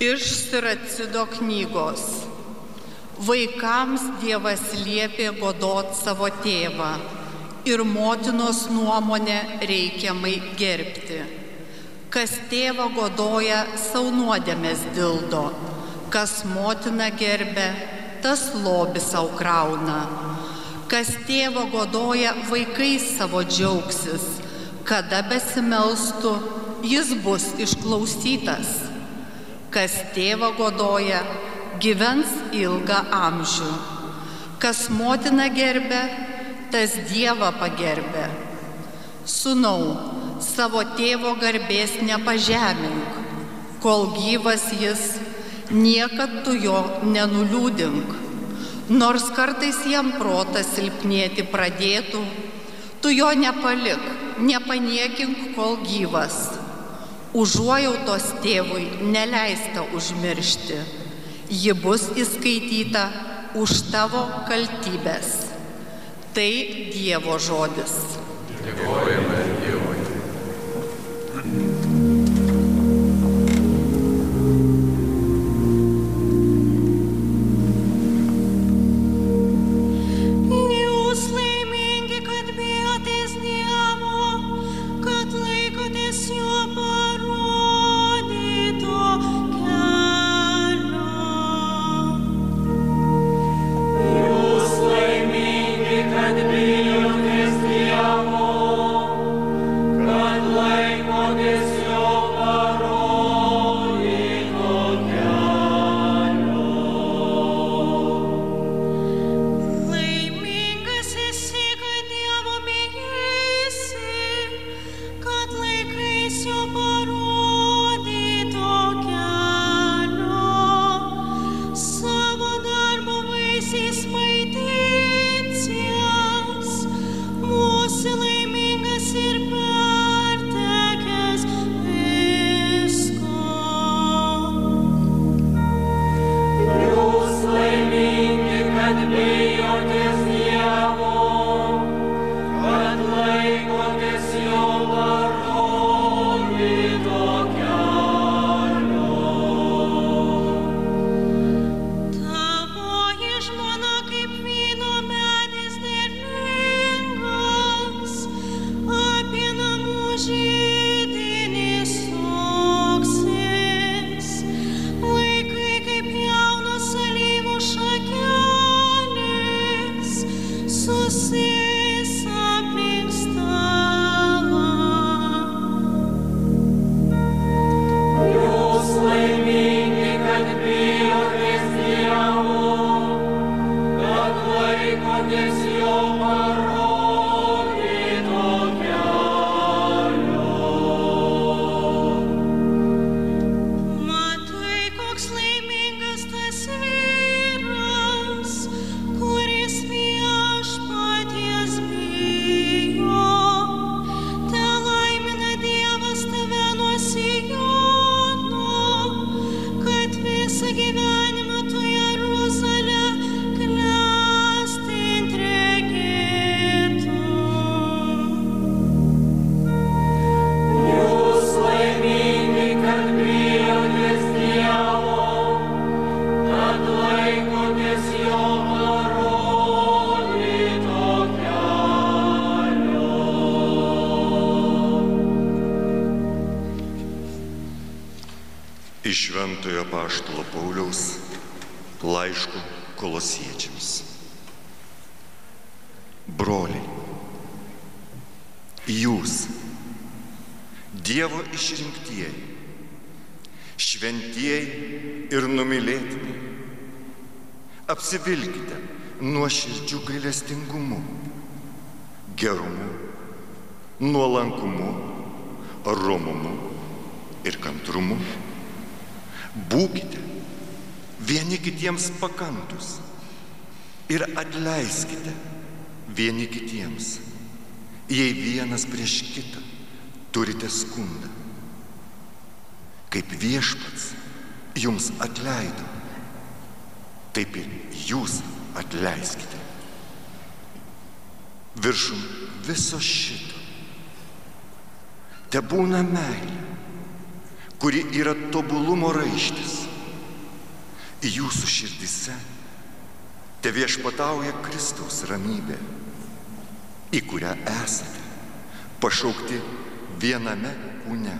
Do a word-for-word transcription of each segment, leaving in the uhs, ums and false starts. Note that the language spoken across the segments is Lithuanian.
Iš Siracido knygos. Vaikams Dievas liepė godot savo tėvą ir motinos nuomonę reikiamai gerbti. Kas tėvą godoja, sau nuodėmės dildo, kas motiną gerbia, tas lobį sau krauna. Kas tėvą godoja, vaikais savo džiaugsis, kada besimelstų, jis bus išklausytas. Kas tėvą godoja, gyvens ilgą amžių. Kas motiną gerbia, tas Dievą pagerbia. Sūnau, savo tėvo garbės nepažemink, kol gyvas jis, niekad tu jo nenuliūdink. Nors kartais jam protas silpnėti pradėtų, tu jo nepalik, nepaniekink, kol gyvas. Užuojautos tėvui neleista užmiršti, ji bus įskaityta už tavo kaltybės. Tai Dievo žodis. Dėkojame Dievui. Jūs laimingi, kad bijotės Dievo, kad laikotės jo parodyto kelio. Jūs laimingi, kad bijotės Dievo, kad laikotės jo parodyto kelio. Laimingas esi, kad Dievo bijėsi, kad laikais jo parodyto kelio. Savo darbo vaisiais maitinsies, būsi laimingas ir pertekęs visko. Jūs laimingi, kad bijotės Dievo, kad laikotės jo parodyto kelio. Tavoji žmona kaip vyno medis derlingas, apie namų židinį suksis. Vaikai kaip jaunos alyvų šakelės, susės aplink stalą. Jūs laimingi, kad bijotės Dievo, kad laikotės jo parodyto kelio. Matai, koks laimingas tas vyras, kuris viešpaties bijo. Telaimina Dievas tave nuo Siono, kad visą gyvenimą tu Jeruzalę klestint regėtum. Jūs laimingi, kad bijotės Dievo, kad laikotės jo parodyto kelio. Iš Šventojo apaštalo Pauliaus laiško Kolosiečiams. Broliai, jūs, Dievo išrinktieji, šventieji ir numylėtiniai, apsivilkite nuoširdžiu gailestingumu, gerumu, nuolankumu, romumu ir kantrumu. Būkite vieni kitiems pakantus ir atleiskite vieni kitiems, jei vienas prieš kitą turite skundą. Kaip Viešpats jums atleido, taip ir jūs atleiskite. Viršum viso šito tebūna meilė, kuri yra tobulumo raištis. jūsų širdise te viešpatauja Kristaus ramybė, į kurią esate pašaukti viename kūne.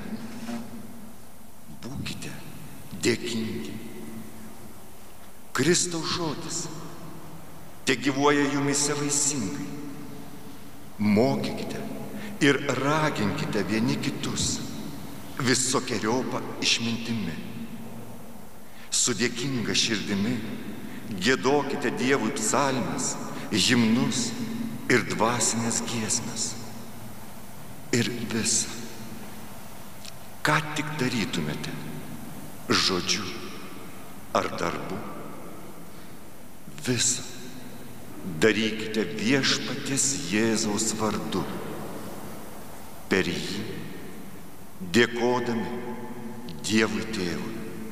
Būkite dėkingi. Kristaus žodis te gyvuoja jumise vaisingai. Mokykite ir raginkite vieni kitus visokeriopą išmintimi. Su dėkinga širdimi giedokite Dievui psalmes, himnus ir dvasinės giesmes. Ir visa, ką tik darytumėte, žodžiu ar darbu, visa darykite viešpaties Jėzaus vardu, per jį dėkodami Dievui Tėvui.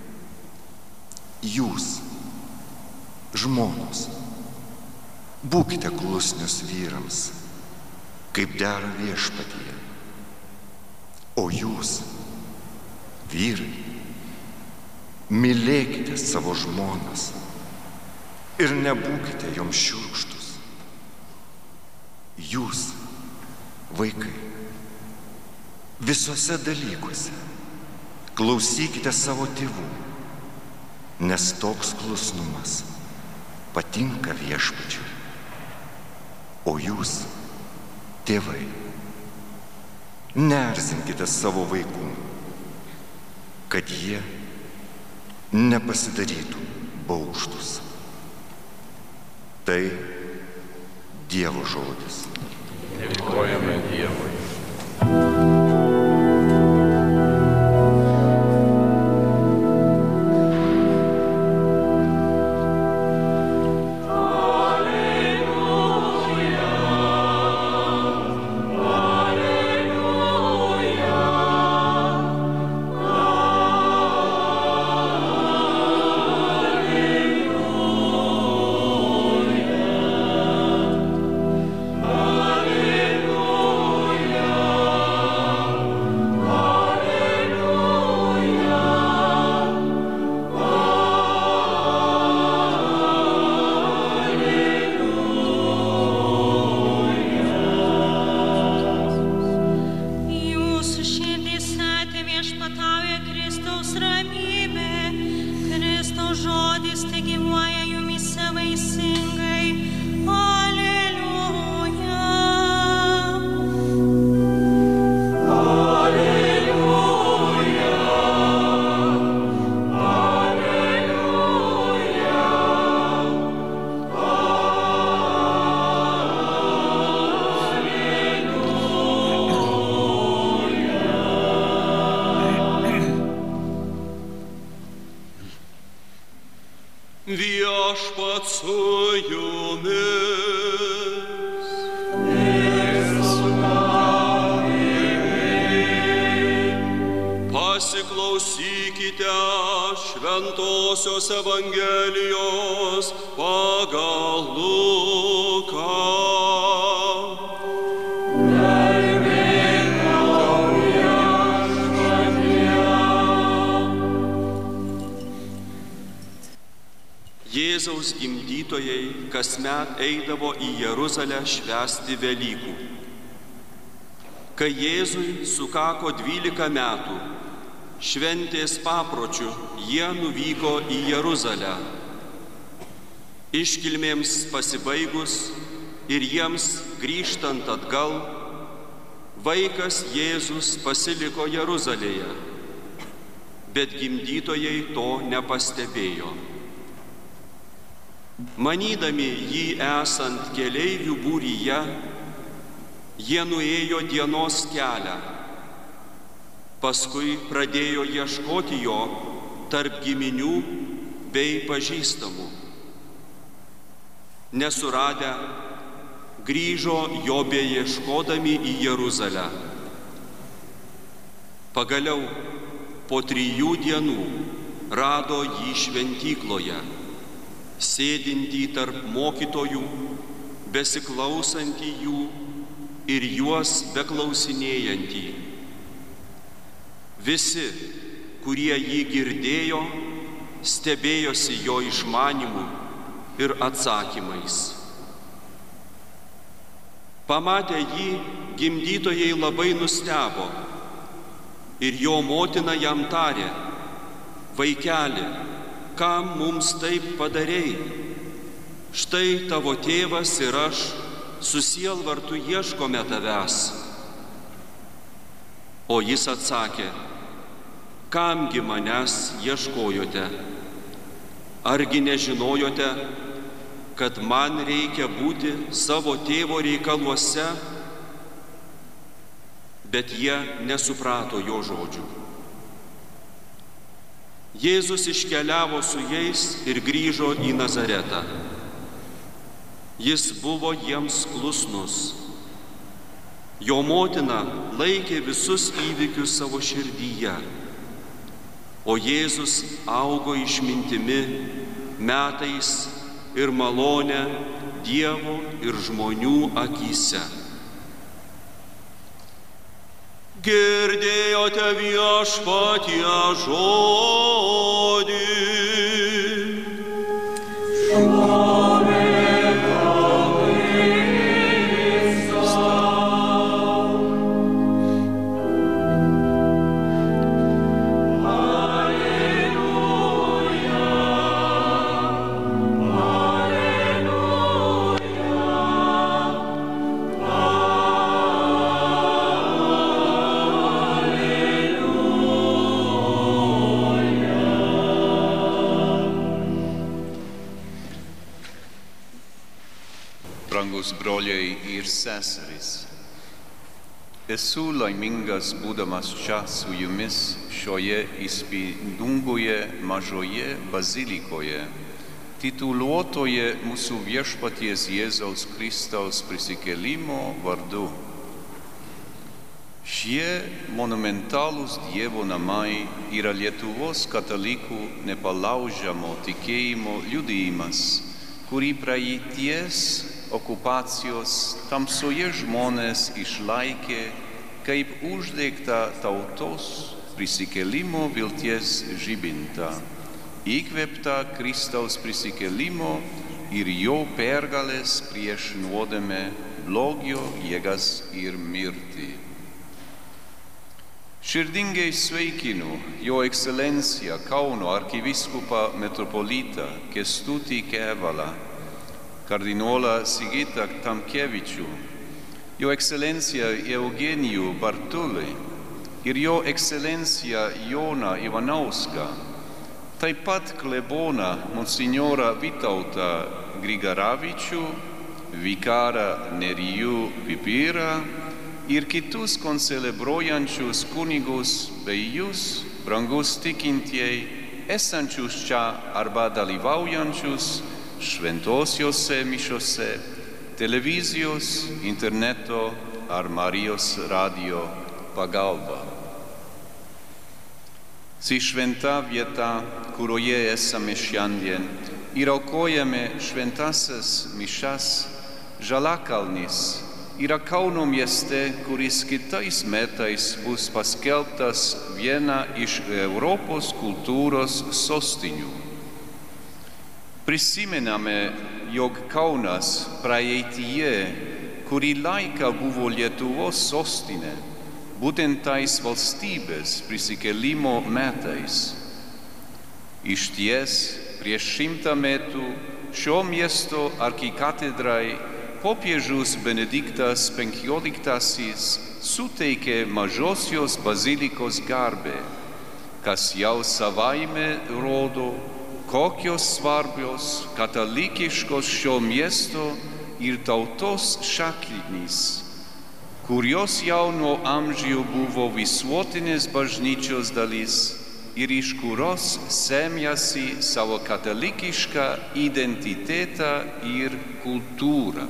Jūs, žmonos, būkite klusnios vyrams, kaip dera viešpatyje. O jūs, vyrai, mylėkite savo žmonas ir nebūkite joms šiurkštus. Jūs, vaikai, visuose dalykuose klausykite savo tėvų, nes toks klusnumas patinka viešpačiui. O jūs, tėvai, neerzinkite savo vaikų, kad jie nepasidarytų baugštūs. Tai Dievo žodis. Dėkojame Dievui. Viešpats su jumis. Pasiklausykite Šventosios Evangelijos pagal Luką. Jėzaus gimdytojai kasmet eidavo į Jeruzalę švęsti Velykų. Kai Jėzui sukako dvylika metų, šventės papročių jie nuvyko į Jeruzalę. Iškilmėms pasibaigus ir jiems grįžtant atgal, vaikas Jėzus pasiliko Jeruzalėje, bet gimdytojai to nepastebėjo. Manydami jį esant keleivių būryje, jie nuėjo dienos kelią. Paskui pradėjo ieškoti jo tarp giminių bei pažįstamų. Nesuradę, grįžo jo beieškodami į Jeruzalę. Pagaliau, po trijų dienų rado jį šventykloje, sėdintį tarp mokytojų, besiklausantį jų ir juos beklausinėjantį. Visi, kurie jį girdėjo, stebėjosi jo išmanimu ir atsakymais. Pamatę jį, gimdytojai labai nustebo ir jo motina jam tarė: vaikeli, kam mums taip padarei? Štai tavo tėvas ir aš su sielvartu ieškome tavęs. O jis atsakė: kamgi manęs ieškojote? Argi nežinojote, kad man reikia būti savo tėvo reikaluose? Bet jie nesuprato jo žodžių. Jėzus iškeliavo su jais ir grįžo į Nazaretą. Jis buvo jiems klusnus. Jo motina laikė visus įvykius savo širdyje, o Jėzus augo išmintimi, metais ir malonę Dievo ir žmonių akyse. Girdėjote viešpatie žodį. Brangus broliai ir seserys, esu laimingas būdamas čia su jumis šioje įspūdingoje mažoje bazilikoje, tituluotoje mūsų viešpaties Jėzaus Kristaus prisikėlimo vardu. Šie monumentalūs Dievo namai yra Lietuvos katalikų nepalaužiamo tikėjimo liudijimas, kurį praeities okupacijos tamsoje žmonės išlaikė kaip uždegtą tautos prisikėlimo vilties žibintą, įkvėptą Kristaus prisikėlimo ir jo pergalės prieš nuodėmę, blogio jėgas ir mirtį. Širdingai sveikinu Jo ekscelenciją Kauno arkivyskupą metropolitą Kęstutį Kėvalą, kardinolą Sigitą Tamkevičių, Jo ekscelenciją Eugenijų Bartulį ir Jo ekscelenciją Joną Ivanauską, taip pat kleboną monsignorą Vytautą Grigaravičių, vikarą Nerijų Pipirą ir kitus koncelebruojančius kunigus bei jūs, brangus tikintieji, esančius čia arba dalyvaujančius šventosiose mišiose, televizijos, interneto ar Marijos radio pagalba. Ši šventa vieta, kurioje esame šiandien, ir aukojame šventąsias mišias, Žaliakalnis yra Kauno mieste, kuris kitais metais bus paskelbtas viena iš Europos kultūros sostinių. Prisimename, jog Kaunas praeityje, kurį laiką buvo Lietuvos sostinė, būtent tais valstybės prisikėlimo metais. Išties, prieš šimtą metų šio miesto arkikatedrai popiežius Benediktas penkioliktasis suteikė mažosios bazilikos garbę, kas jau savaime rodo, kokios svarbios katalikiškos šio miesto ir tautos šaknys, kurios jau nuo amžių buvo visuotinės bažnyčios dalis ir iš kurios semjasi savo katalikišką identitetą ir kultūrą.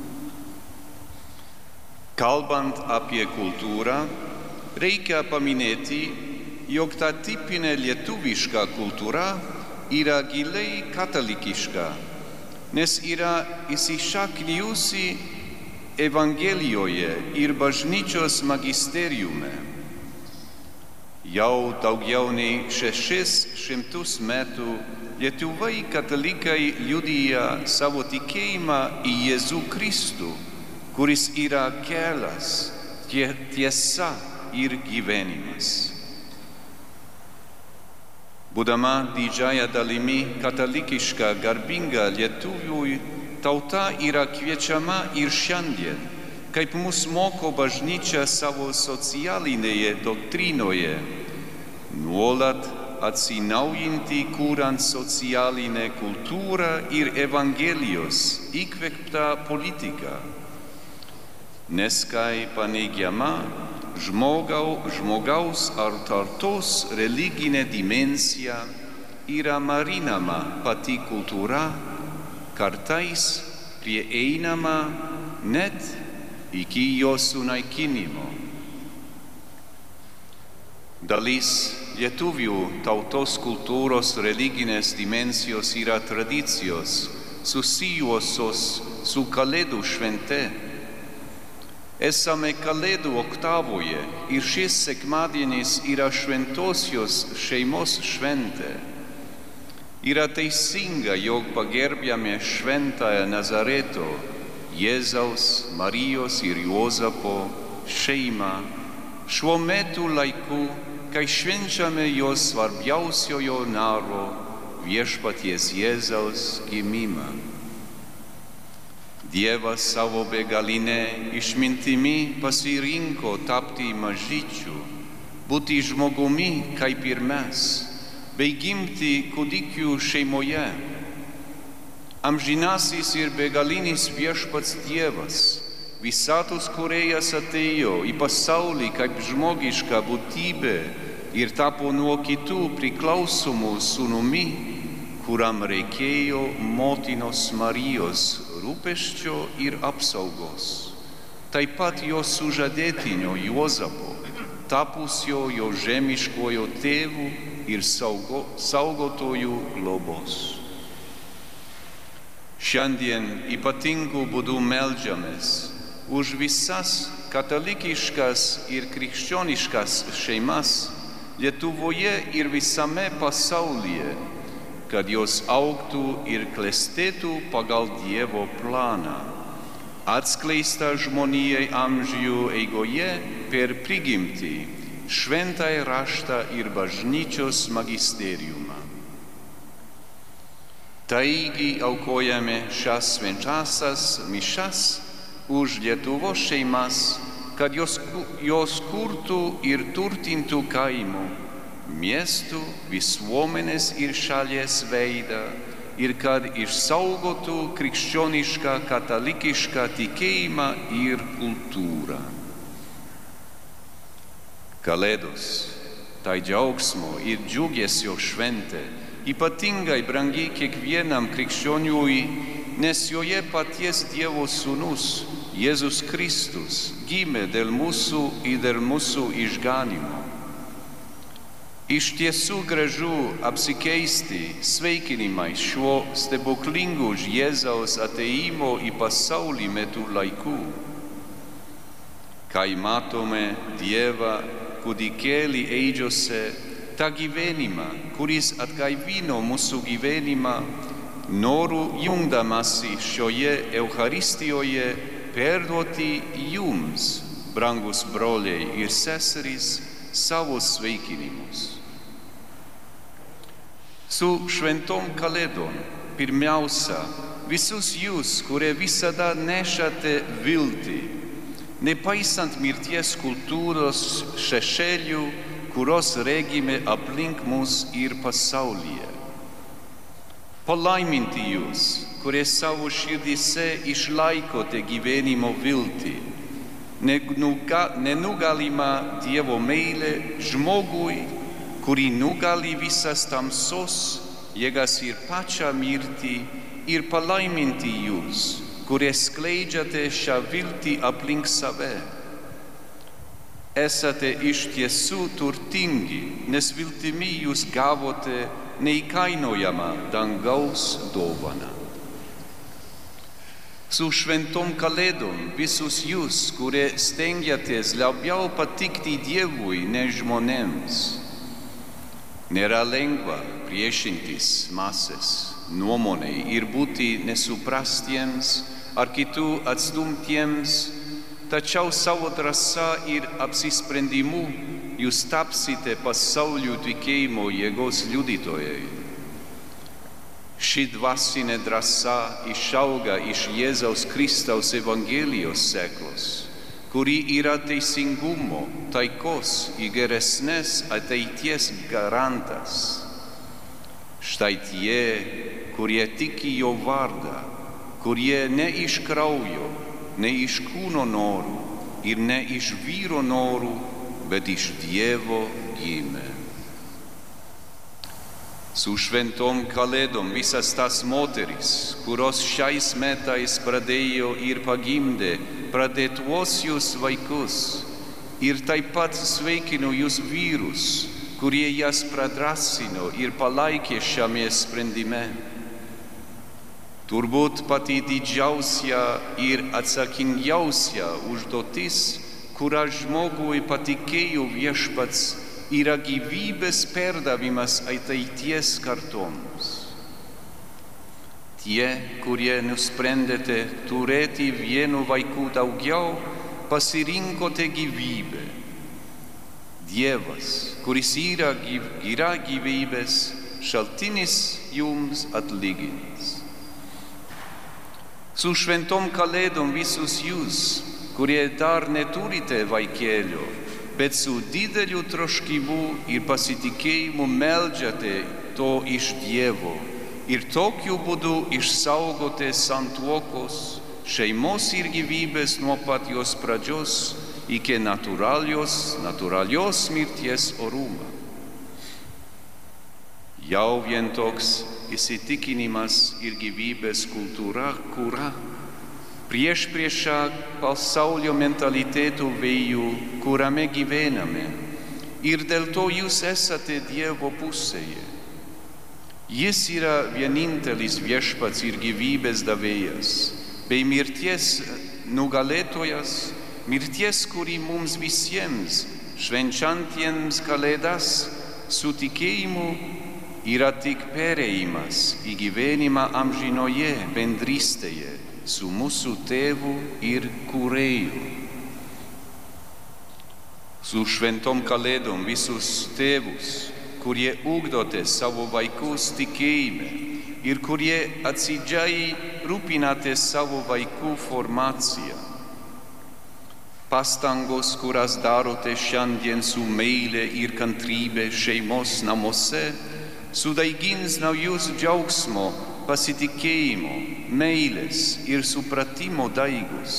Kalbant apie kultūrą, reikia paminėti, jog ta tipinė lietuviška kultūra yra giliai katalikiška, nes yra įsišaknijusi Evangelijoje ir bažnyčios magisteriume. Jau daugiau nei šešis šimtus metų lietuvai katalikai liudija savo tikėjimą į Jėzų Kristų, kuris yra kelias, tie, tiesa ir gyvenimas. Būdama didžiąja dalimi katalikiška garbinga lietuvių, tauta yra kviečiama ir šiandien, kaip mus moko bažnyčia savo socialinėje doktrinoje, nuolat atsinaujinti kuriant socialinę kultūrą ir Evangelijos įkvėptą politiką. Nes kai paneigiama žmogau, žmogaus ar tautos religinė dimensija, yra marinama pati kultūra, kartais prieinama net iki jos sunaikinimo. Dalis lietuvių tautos kultūros religinės dimensijos yra tradicijos susijusios su Kalėdų švente. Esame Kalėdų oktavoje ir šis sekmadienis yra šventosios šeimos šventė. Yra teisinga, jog pagerbiame šventąją Nazareto, Jėzaus, Marijos ir Juozapo šeimą šiuo metu laiku, kai švenčiame jos svarbiausiojo naro viešpaties Jėzaus gimimą. Dievas savo begalinę išmintimi pasirinko tapti mažyčiu, būti žmogumi kaip ir mes, bei gimti kūdikių šeimoje. Amžinasis ir begalinis viešpats Dievas, visatos kūrėjas atėjo į pasaulį kaip žmogiška būtybė ir tapo nuo kitų priklausomų sūnumi, kuram reikėjo motinos Marijos rūpesčio ir apsaugos. Taip pat jo sužadėtinio Juozapo, tapusio jo žemiškojo tėvu ir saugo, saugotojų globos. Šiandien ypatingų būdų meldžiamės už visas katalikiškas ir krikščioniškas šeimas Lietuvoje ir visame pasaulyje, kad jos augtų ir klestėtų pagal Dievo planą, atskleistą žmonijai amžių eigoje per prigimtį, šventąjį raštą ir bažnyčios magisteriumą. Taigi aukojame šias šventąsias mišias už Lietuvos šeimas, kad jos, jos kurtų ir turtintų kaimų, miestų, visuomenės ir šalies veidą ir kad išsaugotų krikščionišką katalikišką tikėjimą ir kultūrą. Kalėdos, tai džiaugsmo ir džiugesio šventė, ypatingai brangi kiekvienam krikščioniui, nes joje paties Dievo sūnus, Jėzus Kristus, gimė dėl mūsų ir dėl mūsų išganymo. Iš tiesų gražu apsikeisti sveikinimais šiuo stebuklingu Jėzaus atėjimo į pasaulį metu laiku. Kai matome Dievą kūdikėlį ėdžiose, tą gyvenimą, kuris atgaivino mūsų gyvenimą, noriu jungdamasi šioje Eucharistijoje perduoti jums, brangus broliai ir seserys, savo sveikinimus. Su šventom Kalėdom, pirmiausia, visus jūs, kurie visada nešate viltį, nepaisant mirties kultūros šešėlių, kurios regime aplink mus ir pasaulyje. Palaiminti jūs, kurie savo širdyse išlaikote gyvenimo viltį, nenugalima Dievo meilė žmogui, kurį nugali visas tamsos, jėgas ir pačią mirtį, ir palaiminti jūs, kurie skleidžiate šią viltį aplink save. Esate iš tiesų turtingi, nes viltimi jūs gavote neįkainojamą dangaus dovaną. Su šventom kalėdom visus jūs, kurie stengiatės labiau patikti Dievui, ne žmonėms. Nėra lengva priešintis masės nuomonei ir būti nesuprastiems ar kitų atstumtiems, tačiau savo drąsa ir apsisprendimu jūs tapsite pasaulio tikėjimo jėgos liudytojai. Ši dvasinė drąsa išauga iš Jėzaus Kristaus Evangelijos sėklos, kuri yra teisingumo, taikos ir geresnės ateities garantas. Štai tie, kurie tiki jo vardą, kurie ne iš kraujo, ne iš kūno norų ir ne iš vyro norų, bet iš Dievo gimė. Su šventom kalėdom visas tas moteris, kurios šiais metais pradėjo ir pagimdė pradėtuosius vaikus, ir taip pat sveikino jūs vyrus, kurie jas pradrąsino ir palaikė šiame sprendime. Turbūt pati didžiausia ir atsakingiausia užduotis, kurią žmogui patikėjo Viešpats, yra gyvybės perdavimas ateities kartoms. Tie, kurie nusprendėte turėti vienu vaiku daugiau, pasirinkote gyvybę. Dievas, kuris yra, gyv, yra gyvybės, šaltinis jums atlygins. Su šventom kalėdom visus jūs, kurie dar neturite vaikelio, bet su dideliu troškimu ir pasitikėjimu meldžiate to iš Dievo ir tokiu būdu išsaugote santuokos, šeimos ir gyvybės nuo pat jos pradžios iki natūralios, natūralios mirties orumą. Jau vien toks įsitikinimas ir gyvybės kultūra, kura prieš priešą pasaulio mentalitetų vėjų, kuriame gyvename, ir dėl to jūs esate Dievo pusėje. Jis yra vienintelis Viešpats ir gyvybės davėjas, bei mirties nugalėtojas, mirties, kuri mums visiems, švenčiantiems kalėdas, su tikėjimu yra tik perėjimas į gyvenimą amžinoje bendrystėje su mūsų tėvu ir kūrėju. Su šventom kalėdom visus tėvus, kurie ugdote savo vaikus tikėjime ir kurie atsidžiai rūpinate savo vaikų formaciją. Pastangos, kurias darote šiandien su meile ir kantrybė šeimos namuose, sudaigins naujus džiaugsmo, pasitikėjimo, meilės ir supratimo daigus.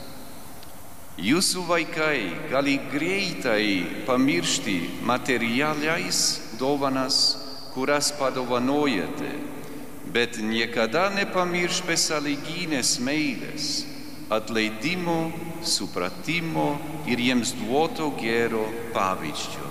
Jūsų vaikai gali greitai pamiršti materialiais dovanas, kurias padovanojate, bet niekada nepamirš besąlyginės meilės, atleidimo, supratimo ir jiems duoto gero pavyzdžio.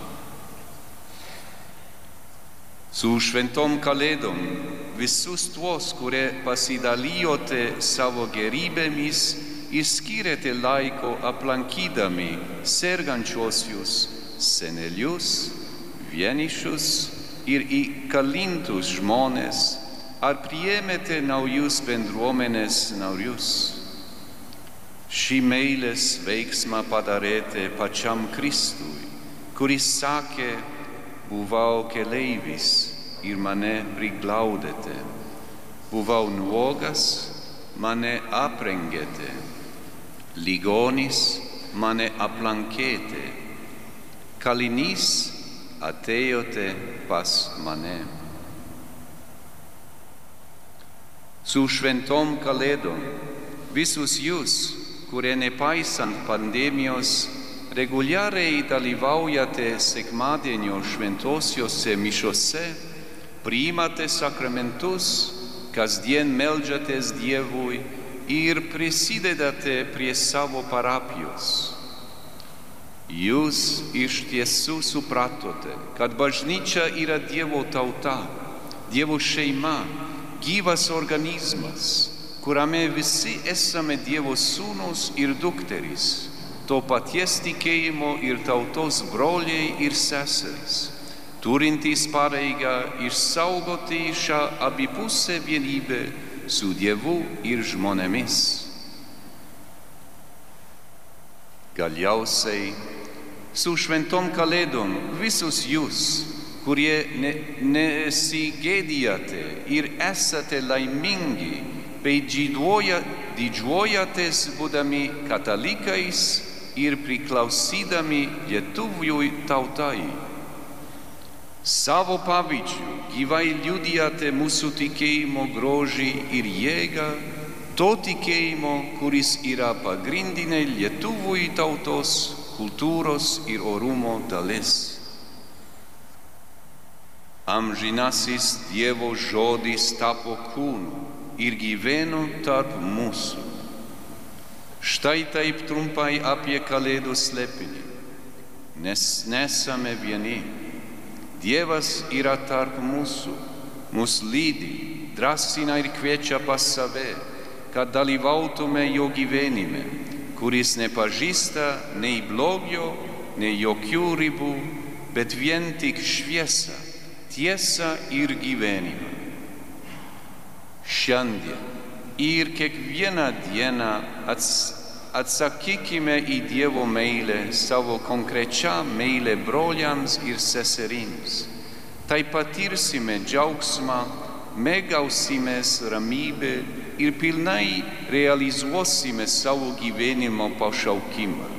Su šventom kalėdom visus tuos, kurie pasidalijote savo gerybėmis ir skyrėte laiko aplankydami sergančiuosius, senelius, vienišus ir įkalintus žmonės, ar priėmėte naujus bendruomenės narius. Šį meilės veiksmą padarėte pačiam Kristui, kuris sakė: buvau keleivis ir mane priglaudėte. Buvau nuogas, mane aprengėte. Ligonis, mane aplankėte. Kalinys, atėjote pas mane. Su šventom kalėdom visus jūs, kurie nepaisant pandemijos reguliariai dalyvaujate sekmadienio šventosiose mišiose, priimate sakramentus, kasdien meldžiatės Dievui ir prisidedate prie savo parapijos. Jūs iš tiesų supratote, kad bažnyčia yra Dievo tauta, Dievo šeima, gyvas organizmas, kuriame visi esame Dievo sūnus ir dukterys, to paties tikėjimo ir tautos broliai ir seserys, turintys pareigą išsaugoti šią abipusę vienybę su Dievu ir žmonėmis. Galiausiai, su šventom kalėdom visus jūs, kurie ne, nesigėdijate ir esate laimingi, bei didžiuoja, didžiuojatės būdami katalikais ir priklausydami lietuvių tautai. Savo pavyzdžiu gyvai liudijate mūsų tikėjimo grožį ir jėgą, to tikėjimo, kuris yra pagrindinė lietuvių tautos, kultūros ir orumo dalis. Amžinasis Dievo žodis tapo kūnu ir gyveno tarp mūsų. Štai taip trumpai apie kalėdų slėpinį. Nes nesame vieni. Dievas yra tarp mūsų, mus lydi, drąsina ir kviečia pas save, kad dalyvautume jo gyvenime, kuris nepažįsta nei blogio, nei jokių ribų, bet vien tik šviesą, tiesą ir gyvenimą. Šiandien ir kiekvieną dieną ats, atsakykime į Dievo meilę, savo konkrečią meilę broliams ir seserims. Tai patirsime džiaugsmą, mėgausimės ramybę ir pilnai realizuosime savo gyvenimo pašaukimą.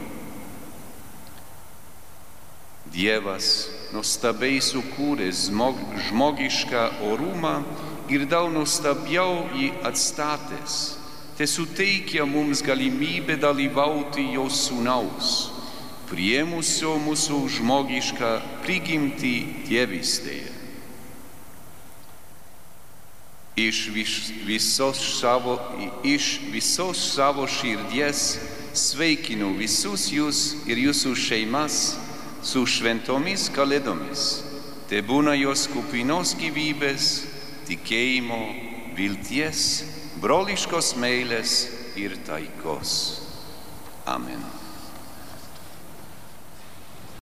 Dievas nuostabiai sukūręs žmogišką orumą ir daug nuostabiau jį atstatęs, te suteikia mums galimybę dalyvauti jo sūnaus, priėmusio mūsų žmogišką prigimtį dievystėje. Iš, vis, visos savo, iš visos savo širdies sveikinu visus jūs ir jūsų šeimas su šventomis kalėdomis. Te būna jos kupinos gyvybės, tikėjimo, vilties, broliškos meilės ir taikos. Amen.